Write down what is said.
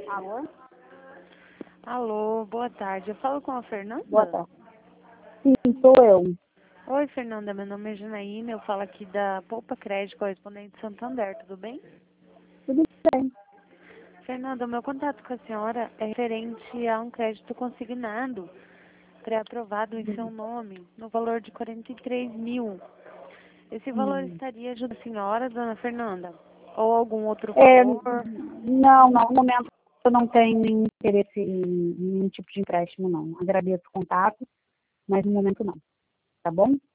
Alô? Alô, boa tarde. Eu falo com a Fernanda? Boa tarde. Sim, sou eu. Oi, Fernanda. Meu nome é Janaína. Eu falo aqui da Poupa Crédito Correspondente Santander. Tudo bem? Tudo bem. Fernanda, o meu contato com a senhora é referente a um crédito consignado pré-aprovado em seu nome no valor de 43 mil. Esse valor estaria ajudando a senhora, dona Fernanda? Ou algum outro valor? Não, no momento eu não tenho nenhum interesse em nenhum tipo de empréstimo, não. Agradeço o contato, mas no momento não. Tá bom?